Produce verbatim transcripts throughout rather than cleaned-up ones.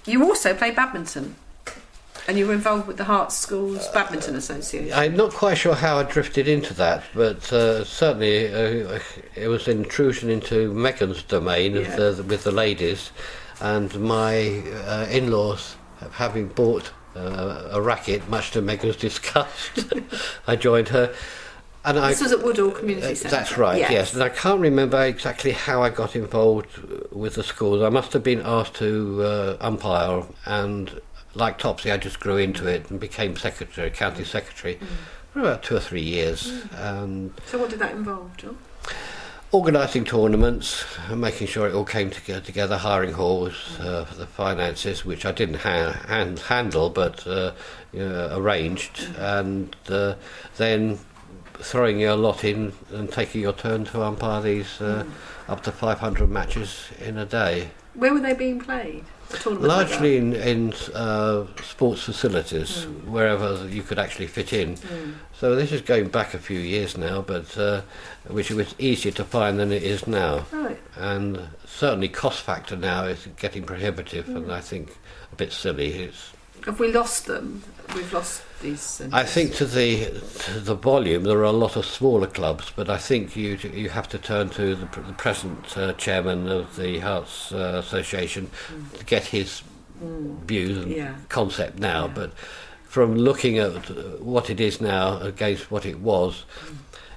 You also play badminton, and you were involved with the Herts Schools Badminton Association. I'm not quite sure how I drifted into that, but uh, certainly uh, it was an intrusion into Megan's domain Yeah. of the, with the ladies, and my uh, in-laws having bought uh, a racket, much to Megan's disgust, I joined her. And This I, was at Woodall Community uh, Centre. That's right, yes. yes. And I can't remember exactly how I got involved with the schools. I must have been asked to uh, umpire, and like Topsy, I just grew into it and became secretary, county secretary, mm. for about two or three years. Mm. And so what did that involve, John? Organising tournaments, making sure it all came together, together hiring halls, mm. uh, for the finances, which I didn't ha- hand, handle, but uh, you know, arranged, mm. and uh, then throwing your lot in and taking your turn to umpire these uh, mm. up to five hundred matches in a day. Where were they being played? Largely like in, in uh, sports facilities, mm. wherever you could actually fit in. Mm. So this is going back a few years now, but uh, which was easier to find than it is now. Right. And certainly cost factor now is getting prohibitive, mm. and I think a bit silly. It's Have we lost them? We've lost these centres. I think to the to the volume, there are a lot of smaller clubs, but I think you you have to turn to the, the present uh, chairman of the Herts uh, Association mm. to get his mm. views and yeah. concept now. Yeah. But from looking at what it is now against what it was, mm.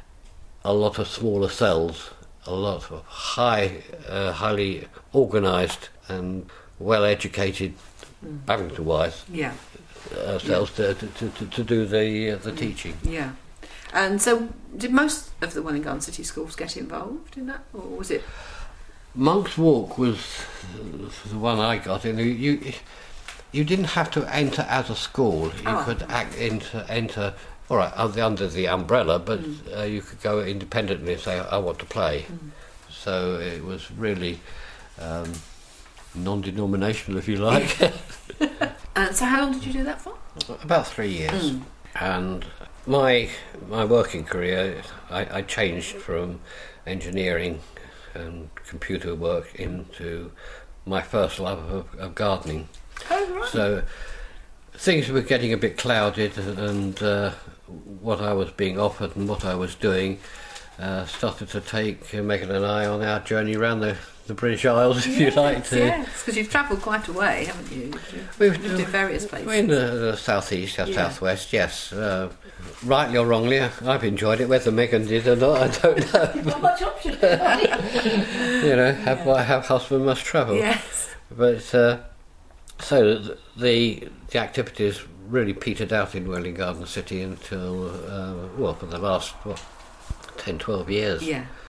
a lot of smaller cells, a lot of high, uh, highly organised and well-educated, mm. badminton-wise. Yeah. Ourselves yeah. to, to, to, to do the uh, the teaching. Yeah. And so did most of the Welwyn Garden City schools get involved in that, or was it? Monk's Walk was the one I got in. You you didn't have to enter as a school. You oh. could act into enter all right under the umbrella, but mm. uh, you could go independently and say I want to play. Mm. So it was really um, non-denominational, if you like. And so how long did you do that for? About three years. Mm. And my my working career, I, I changed from engineering and computer work into my first love of, of gardening. Oh, right. So things were getting a bit clouded, and uh, what I was being offered and what I was doing uh, started to take uh, Megan and I on our journey around the the British Isles, if yes, you like to. Yes, because you've travelled quite a way, haven't you? You've We've lived in various places. In the, the southeast, or yeah. southwest, yes. Uh, rightly or wrongly, I've enjoyed it. Whether Megan did or not, I don't know. Not much option. You know, have yeah. my have husband must travel. Yes. But uh, so the the activities really petered out in Welwyn Garden City until uh, well, for the last what ten, twelve years. Yeah.